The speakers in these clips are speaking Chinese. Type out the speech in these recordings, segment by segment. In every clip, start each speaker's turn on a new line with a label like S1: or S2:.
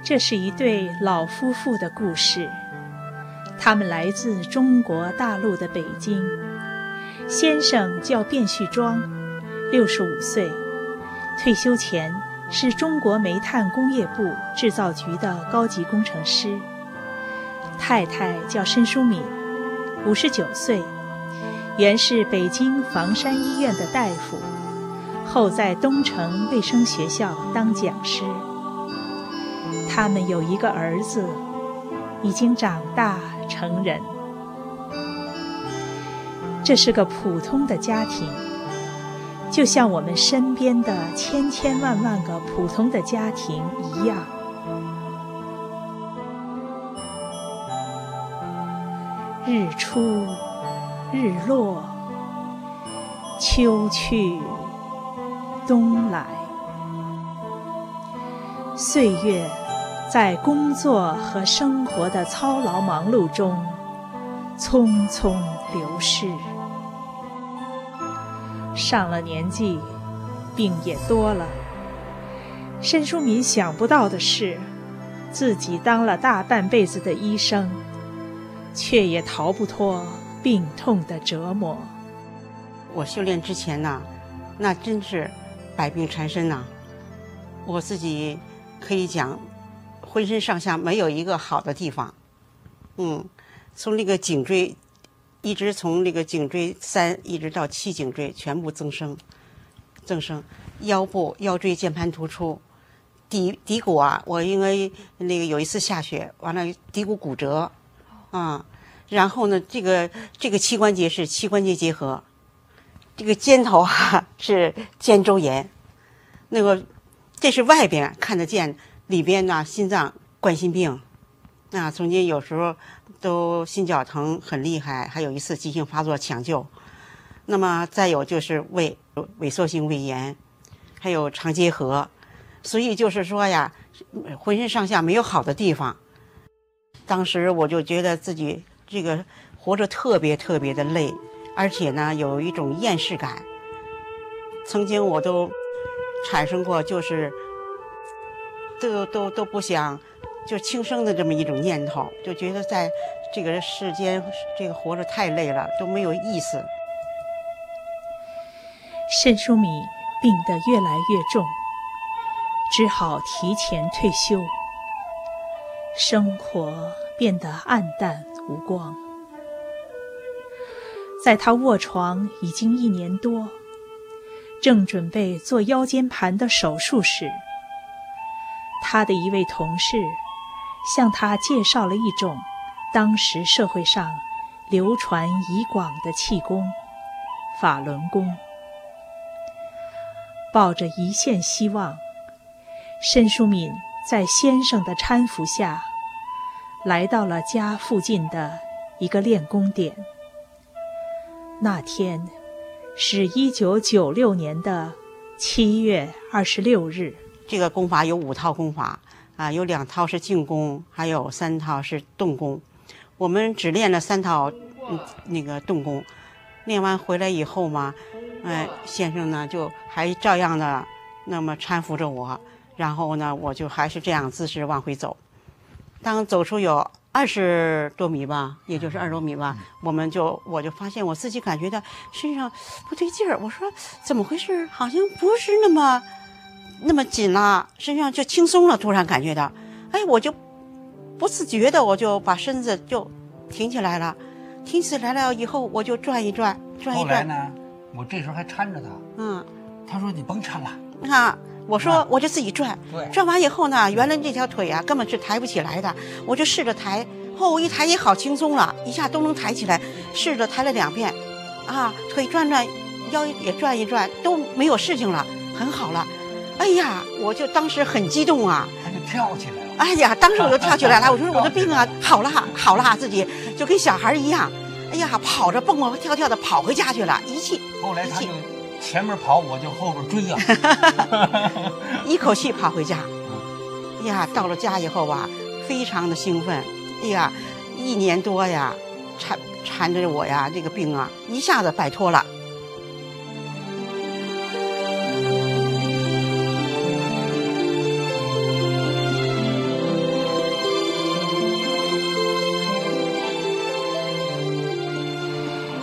S1: 这是一对老夫妇的故事，他们来自中国大陆的北京。先生叫卞旭庄，65岁，退休前是中国煤炭工业部制造局的高级工程师。太太叫申淑敏，59岁，原是北京房山医院的大夫，后在东城卫生学校当讲师。他们有一个儿子，已经长大成人。这是个普通的家庭，就像我们身边的千千万万个普通的家庭一样。日出日落，秋去冬来，岁月在工作和生活的操劳忙碌中匆匆流逝。上了年纪，病也多了。申淑敏想不到的是，自己当了大半辈子的医生，却也逃不脱病痛的折磨。
S2: 我修炼之前呢，那真是百病缠身呐。我自己可以讲，浑身上下没有一个好的地方。从那个颈椎，一直从那个颈椎3一直到7颈椎全部增生，腰部腰椎间盘突出，骶骨啊，我因为那个有一次下雪，完了骶骨骨折，然后呢，这个膝关节是膝关节结核，这个肩头啊是肩周炎，那个这是外边看得见，里边呢心脏冠心病，曾经有时候都心绞疼很厉害，还有一次急性发作抢救。那么再有就是萎缩性胃炎，还有肠结核，所以就是说呀，浑身上下没有好的地方。当时我就觉得自己这个活着特别特别的累，而且呢有一种厌世感。曾经我都产生过就是都不想就轻生的这么一种念头，就觉得在这个世间这个活着太累了，都没有意思。
S1: 申淑敏病得越来越重，只好提前退休，生活变得暗淡无光。在他卧床已经1年多，正准备做腰间盘的手术时，他的一位同事向他介绍了一种当时社会上流传已广的气功——法轮功。抱着一线希望，申淑敏在先生的搀扶下，来到了家附近的一个练功点。那天是1996年的7月26日。
S2: 这个功法有5套功法有2套是静功，还有3套是动功。我们只练了3套那个动功，练完回来以后嘛，先生呢就还照样的那么搀扶着我，然后呢我就还是这样姿势往回走。当走出有20多米吧，也就是20多米吧，我就发现我自己感觉到身上不对劲儿。我说怎么回事？好像不是那么紧了，身上就轻松了。突然感觉到，我就不自觉的我就把身子就挺起来了。挺起来了以后，我就转一转。
S3: 后来呢，我这时候还搀着他。他说你甭搀了。
S2: 我说我就自己转，转完以后呢，原来这条腿啊根本是抬不起来的，我就试着抬，我一抬也好轻松了，一下都能抬起来。试着抬了2遍，腿转转，腰也转一转，都没有事情了，很好了。我就当时很激动啊，
S3: 他就跳起来了。
S2: 当时我就跳起来了，我说我的病啊好了，自己就跟小孩一样，跑着蹦蹦跳跳的跑回家去了，一气。
S3: 后来他就前面跑，我就后边追
S2: 一口气跑回家。到了家以后啊，非常的兴奋。1年多呀，缠着我呀，这个病啊一下子摆脱了。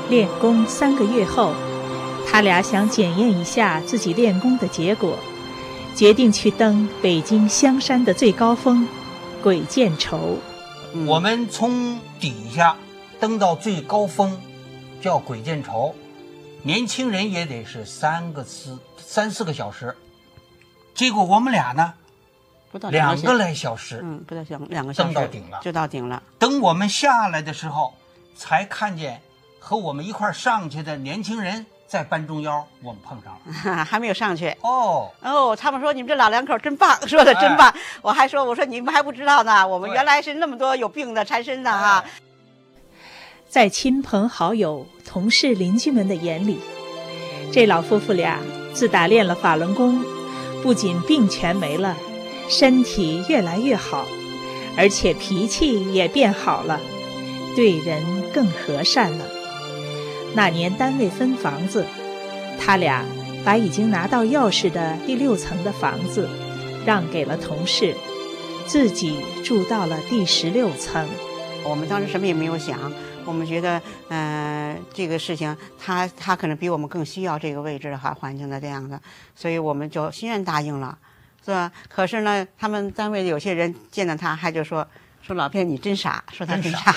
S1: 练功3个月后，他俩想检验一下自己练功的结果，决定去登北京香山的最高峰鬼见愁。
S3: 我们从底下登到最高峰，叫鬼见愁，年轻人也得是3、4个小时。结果我们俩呢，
S2: 不到
S3: 2个来小时，
S2: 不到2个小时
S3: 登到顶了，
S2: 就到顶了。
S3: 等我们下来的时候，才看见和我们一块上去的年轻人在半中腰，我们碰上
S2: 了，还没有上去。
S3: 他
S2: 们说你们这老两口真棒，说的真棒。我说你们还不知道呢，我们原来是那么多有病的缠身的哈。
S1: 在亲朋好友、同事、邻居们的眼里，这老夫妇俩自打练了法轮功，不仅病全没了，身体越来越好，而且脾气也变好了，对人更和善了。那年单位分房子，他俩把已经拿到钥匙的第6层的房子让给了同事，自己住到了第16层。
S2: 我们当时什么也没有想，我们觉得这个事情他可能比我们更需要这个位置的环境的这样的，所以我们就欣然答应了，是吧？可是呢，他们单位的有些人见到他还就说老片你真傻，说他真傻。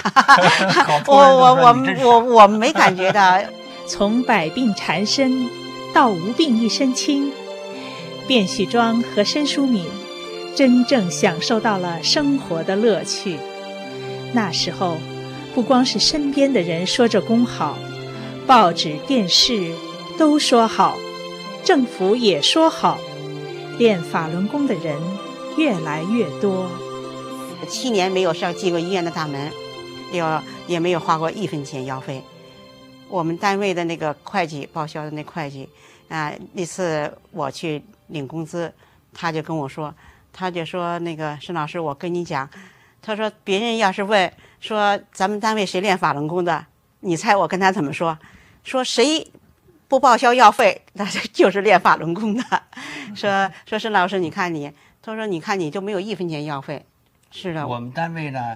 S2: 我没感觉的。
S1: 从百病缠身到无病一身轻，卞旭庄和申淑敏真正享受到了生活的乐趣。那时候不光是身边的人说着功好，报纸电视都说好，政府也说好，练法轮功的人越来越多。
S2: 7年没有进过医院的大门，也没有花过1分钱药费。我们单位的那个会计，报销的那会计那次我去领工资，他就跟我说，那个申老师，我跟你讲，他说别人要是问说咱们单位谁练法轮功的，你猜我跟他怎么说？说谁不报销药费，那就是练法轮功的。说申老师，你看你，他说你看你就没有1分钱药费。是的，
S3: 我们单位呢，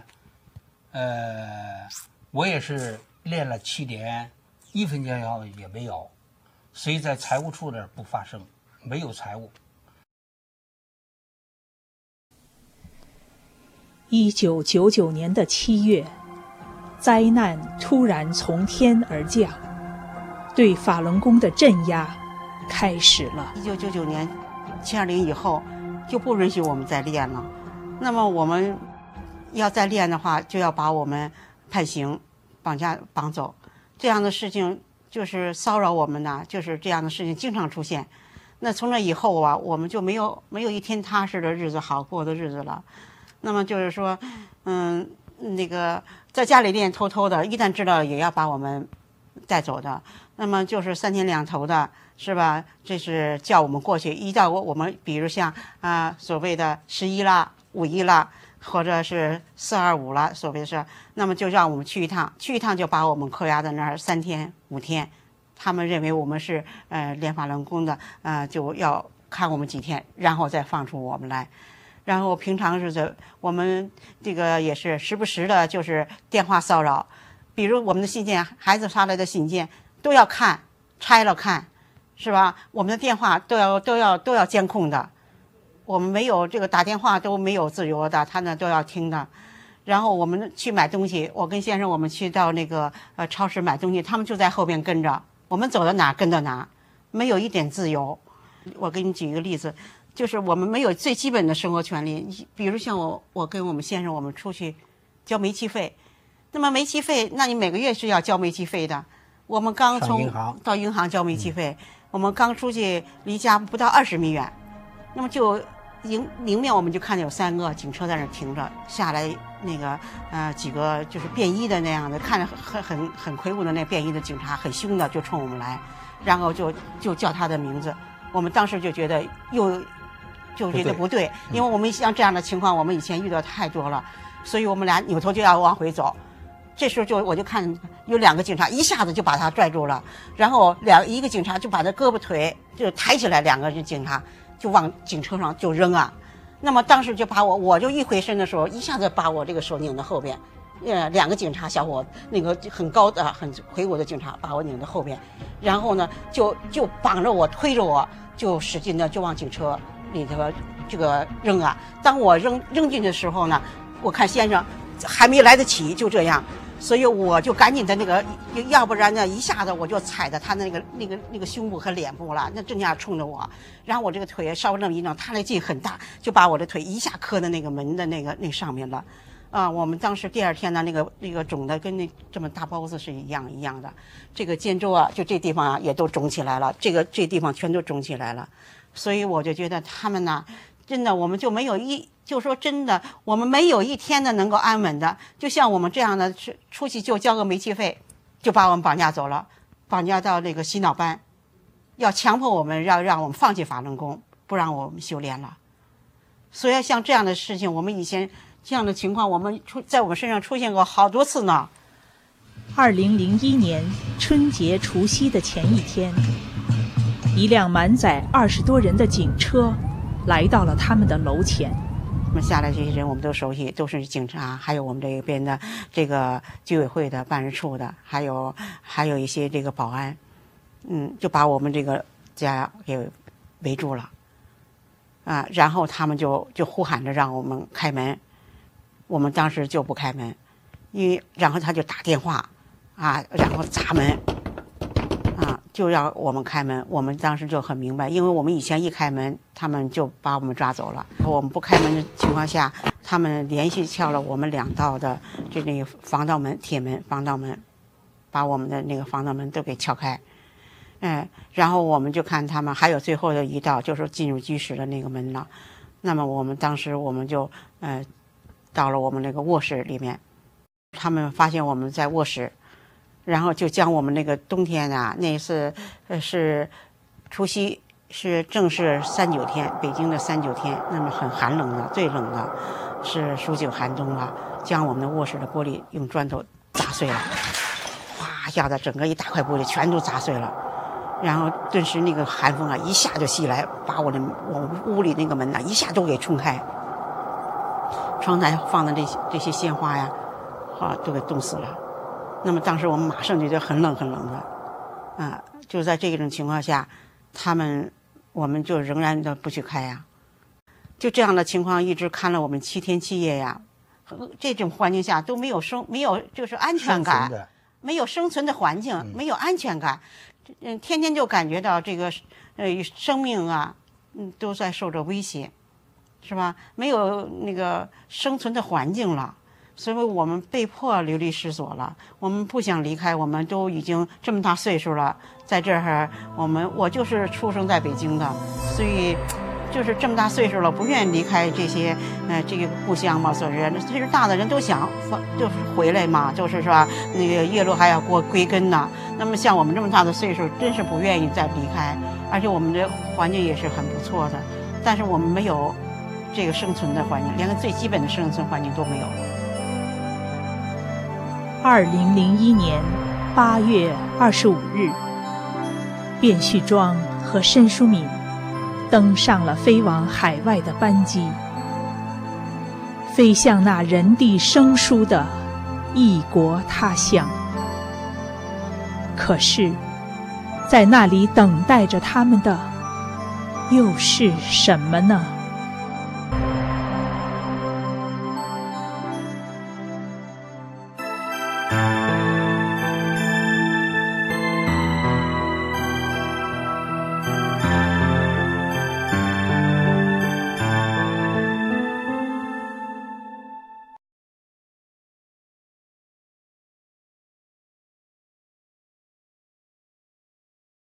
S3: 我也是练了7年，1分钱药也没有，所以在财务处那儿不发生，没有财务。
S1: 1999年的7月，灾难突然从天而降，对法轮功的镇压开始了。
S2: 1999年720以后就不允许我们再练了，那么我们要再练的话，就要把我们判刑、绑走，这样的事情就是骚扰我们的，就是这样的事情经常出现。那从那以后啊，我们就没有一天踏实的日子、好过的日子了。那么就是说，那个在家里练偷偷的，一旦知道也要把我们带走的。那么就是3天2头的，是吧？这是叫我们过去，一到我们比如像所谓的11啦、5一啦，或者是425啦，所谓的是，那么就让我们去一趟就把我们扣押在那儿3天5天。他们认为我们是练法轮功的，就要看我们几天，然后再放出我们来。然后平常日子我们这个也是时不时的就是电话骚扰，比如我们的信件，孩子发来的信件都要看，拆了看，是吧？我们的电话都要监控的，我们没有这个打电话都没有自由的，他呢都要听的。然后我们去买东西，我跟先生我们去到那个超市买东西，他们就在后边跟着，我们走到哪跟到哪，没有一点自由。我给你举一个例子，就是我们没有最基本的生活权利，比如像我跟我们先生我们出去交煤气费，那么煤气费，那你每个月是要交煤气费的。我们刚到银行交煤气费，我们刚出去离家不到20米远，那么就迎面我们就看见有3个警车在那停着，下来那个几个就是便衣的那样的，看着很魁梧的那便衣的警察，很凶的就冲我们来，然后就叫他的名字。我们当时就觉得就觉得不对，因为我们像这样的情况我们以前遇到太多了，所以我们俩扭头就要往回走。这时候我就看有2个警察一下子就把他拽住了，然后一个警察就把他胳膊腿就抬起来，2个警察就往警车上就扔啊。那么当时就把我就一回身的时候，一下子把我这个手拧到后边， 2个警察小伙，那个很高的很魁梧的警察把我拧到后边，然后呢就绑着我推着我，就使劲的就往警车里头这个扔啊。当我扔进去的时候呢，我看先生还没来得及就这样，所以我就赶紧的那个，要不然呢一下子我就踩到他那个胸部和脸部了，那正下冲着我，然后我这个腿稍微那么一弄，他那劲很大，就把我的腿一下磕在那个门的那上面了。我们当时第2天呢，那个肿的跟这么大包子是一样的，这个肩周啊，就这地方啊也都肿起来了，这地方全都肿起来了，所以我就觉得他们呢，真的我们就没有就说真的，我们没有一天的能够安稳的，就像我们这样的出去就交个煤气费，就把我们绑架走了，绑架到那个洗脑班，要强迫我们让我们放弃法轮功，不让我们修炼了。所以像这样的事情，我们以前这样的情况，在我们身上出现过好多次呢。
S1: 2001年春节除夕的前一天，一辆满载20多人的警车来到了他们的楼前。
S2: 我们下来这些人我们都熟悉，都是警察，还有我们这边的这个居委会的办事处的，还有一些这个保安，就把我们这个家给围住了，然后他们就呼喊着让我们开门，我们当时就不开门，然后他就打电话，然后砸门，就让我们开门。我们当时就很明白，因为我们以前一开门，他们就把我们抓走了。我们不开门的情况下，他们连续撬了我们2道的那个防盗门、铁门、防盗门，把我们的那个防盗门都给撬开。然后我们就看他们还有最后的一道，就是进入居室的那个门了。那么我们当时就到了我们那个卧室里面，他们发现我们在卧室。然后就将我们那个冬天啊，那次是除夕，正是39天，北京的39天，那么很寒冷的，最冷的是数9寒冬了，将我们的卧室的玻璃用砖头砸碎了，哗一下子整个一大块玻璃全都砸碎了，然后顿时那个寒风啊一下就袭来，把我屋里那个门一下都给冲开，窗台放的这些鲜花呀，都给冻死了。那么当时我们马上就觉得很冷的，就在这种情况下，我们就仍然的不去开呀，就这样的情况一直看了我们7天7夜呀，这种环境下都没有就是安全感，没有生存的环境，没有安全感，天天就感觉到这个生命啊，都在受着威胁，是吧？没有那个生存的环境了。所以我们被迫流离失所了，我们不想离开，我们都已经这么大岁数了，在这儿我就是出生在北京的，所以就是这么大岁数了，不愿意离开这个故乡嘛。所以岁数大的人都想就是回来嘛，就是说那个叶落还要归根呢。那么像我们这么大的岁数，真是不愿意再离开，而且我们的环境也是很不错的，但是我们没有这个生存的环境，连个最基本的生存环境都没有了。
S1: 2001年8月25日，卞旭庄和申淑敏登上了飞往海外的班机，飞向那人地生疏的异国他乡。可是，在那里等待着他们的又是什么呢？